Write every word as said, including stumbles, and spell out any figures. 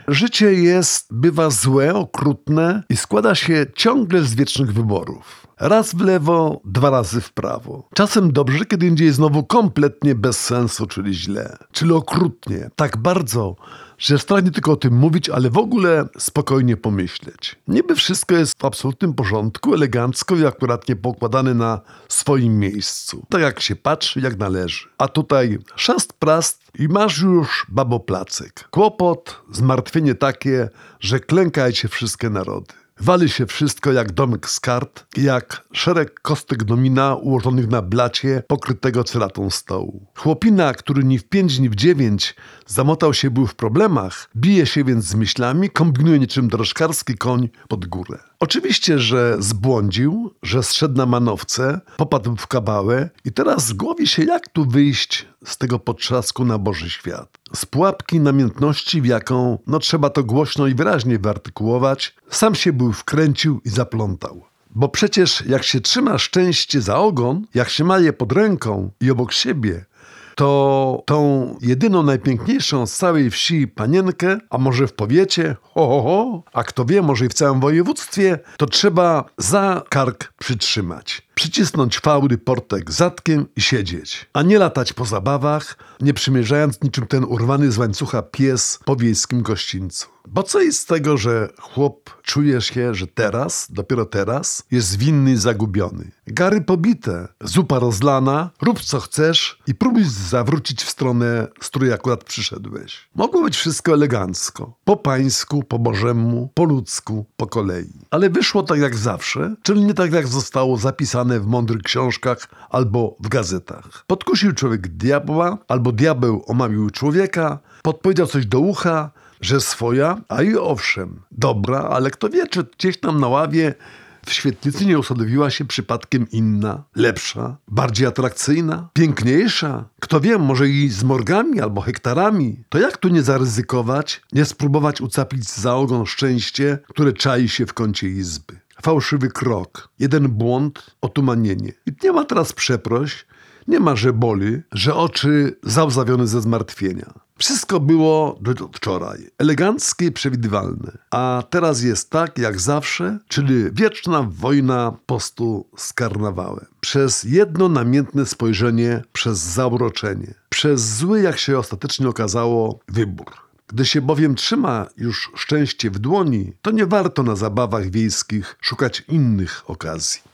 Życie jest, bywa złe, okrutne i składa się ciągle z wiecznych wyborów. Raz w lewo, dwa razy w prawo. Czasem dobrze, kiedy indziej znowu kompletnie bez sensu, czyli źle. Czyli okrutnie. Tak bardzo, że strach nie tylko o tym mówić, ale w ogóle spokojnie pomyśleć. Niby wszystko jest w absolutnym porządku, elegancko i akuratnie pokładane na swoim miejscu. Tak jak się patrzy, jak należy. A tutaj szast prast i masz już baboplacek. Kłopot, zmartwienie takie, że klękaj się wszystkie narody. Wali się wszystko jak domek z kart, jak szereg kostek domina ułożonych na blacie pokrytego ceratą stołu. Chłopina, który ni w pięć, ni w dziewięć zamotał się był w problemach, bije się więc z myślami, kombinuje niczym drożkarski koń pod górę. Oczywiście, że zbłądził, że zszedł na manowce, popadł w kabałę i teraz głowi się, jak tu wyjść z tego potrzasku na Boży świat. Z pułapki namiętności, w jaką, no trzeba to głośno i wyraźnie wyartykułować, sam się był wkręcił i zaplątał. Bo przecież jak się trzyma szczęście za ogon, jak się ma je pod ręką i obok siebie, to tą jedyną najpiękniejszą z całej wsi panienkę, a może w powiecie, ho, ho, ho, a kto wie, może i w całym województwie, to trzeba za kark przytrzymać. Przycisnąć faury portek zatkiem i siedzieć, a nie latać po zabawach, nie przymierzając niczym ten urwany z łańcucha pies po wiejskim gościńcu. Bo co jest z tego, że chłop czuje się, że teraz, dopiero teraz, jest winny i zagubiony. Gary pobite, zupa rozlana, rób co chcesz i próbuj zawrócić w stronę, z której akurat przyszedłeś. Mogło być wszystko elegancko, po pańsku, po bożemu, po ludzku, po kolei. Ale wyszło tak jak zawsze, czyli nie tak jak zostało zapisane w mądrych książkach albo w gazetach. Podkusił człowiek diabła, albo diabeł omamił człowieka, podpowiedział coś do ucha, że swoja, a i owszem, dobra, ale kto wie, czy gdzieś tam na ławie w świetlicy nie usadowiła się przypadkiem inna, lepsza, bardziej atrakcyjna, piękniejsza. Kto wie, może i z morgami albo hektarami. To jak tu nie zaryzykować, nie spróbować ucapić za ogon szczęście, które czai się w kącie izby. Fałszywy krok, jeden błąd, otumanienie. I nie ma teraz przeproś, nie ma, że boli, że oczy załzawione ze zmartwienia. Wszystko było do wczoraj, eleganckie i przewidywalne. A teraz jest tak, jak zawsze, czyli wieczna wojna postu z karnawałem. Przez jedno namiętne spojrzenie, przez zauroczenie. Przez zły, jak się ostatecznie okazało, wybór. Gdy się bowiem trzyma już szczęście w dłoni, to nie warto na zabawach wiejskich szukać innych okazji.